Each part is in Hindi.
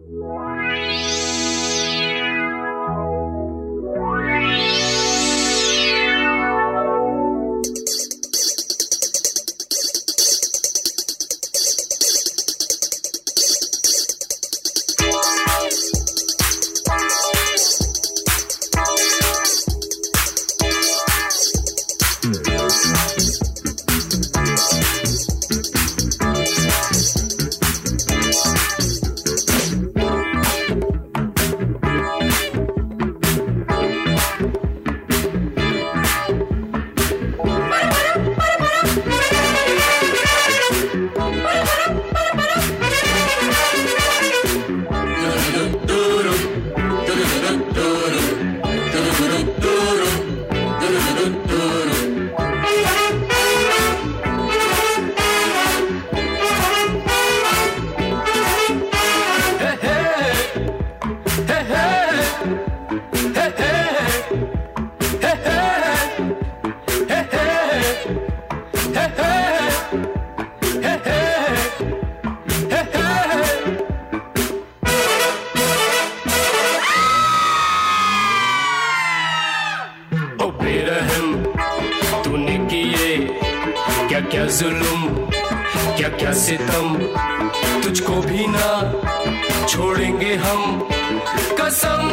क्या जुल्म क्या क्या सितम, तुझको भी ना छोड़ेंगे हम कसम।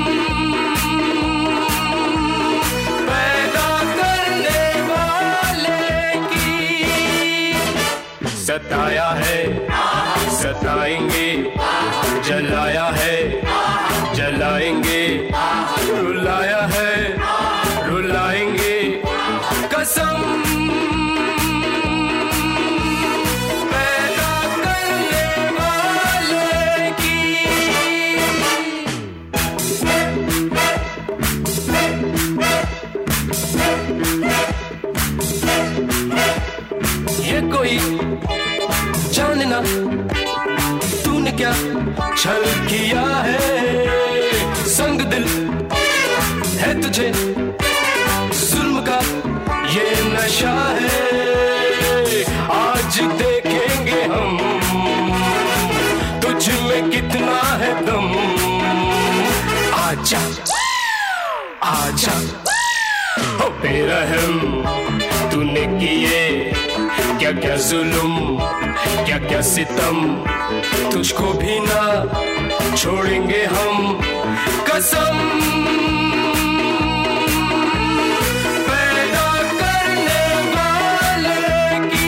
पैदा करने वाले की सताया है सताएंगे, जलाया है जलाएंगे, रुलाया है रुलाएंगे कसम। ये कोई जानना तूने क्या छल किया है, संग दिल है तुझे जुल्म का ये नशा है। आज देखेंगे हम तुझ में कितना है दम। आजा आजा हो बेरहम, तूने किए क्या क्या जुल्म क्या क्या सितम, तुझको भी ना छोड़ेंगे हम कसम। पैदा करने वाले की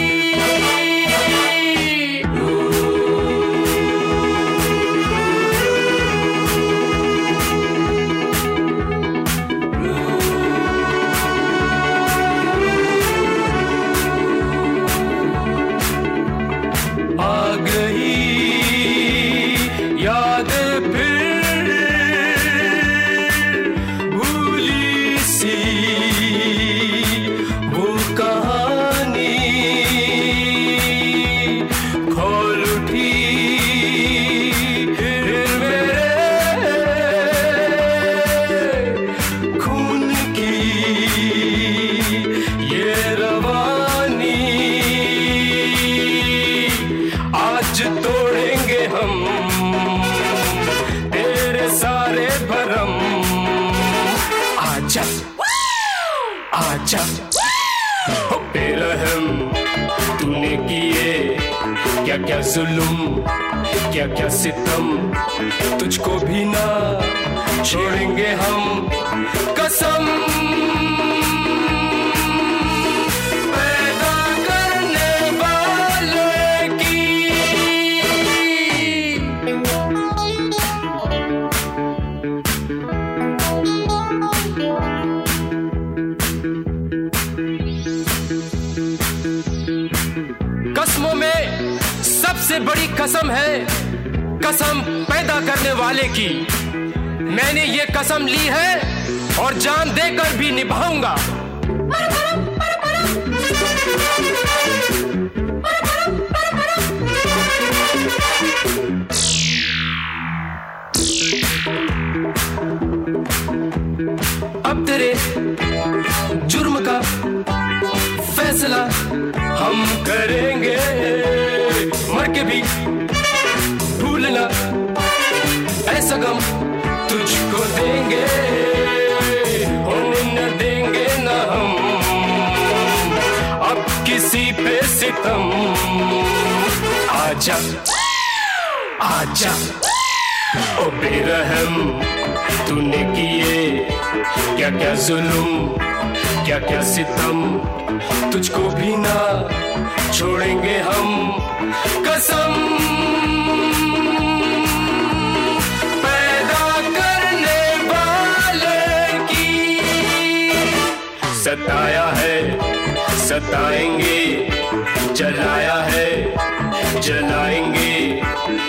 आ गई याद फिर भूली सी वो कहानी, खोल उठी फिर मेरे खून की ये रवानी। आज तोड़ेंगे हम तेरे सारे भरम। आजा आजा हो बेरहम, तूने किए क्या क्या जुल्म क्या क्या सितम, तुझको भी ना छोड़ेंगे हम कसम। पैदा करने वाले की कसमों में सबसे बड़ी कसम है कसम पैदा करने वाले की। मैंने ये कसम ली है और जान देकर भी निभाऊंगा। अब तेरे जुर्म का फैसला हम करेंगे, मर के भी भूलना किसी पे सितम। आजा आजा ओ बेरहम, तूने किए क्या क्या जुल्म, क्या क्या सितम, तुझको भी ना छोड़ेंगे हम कसम। पैदा करने वाले की सताया है सताएंगे, जलाया है जलाएंगे,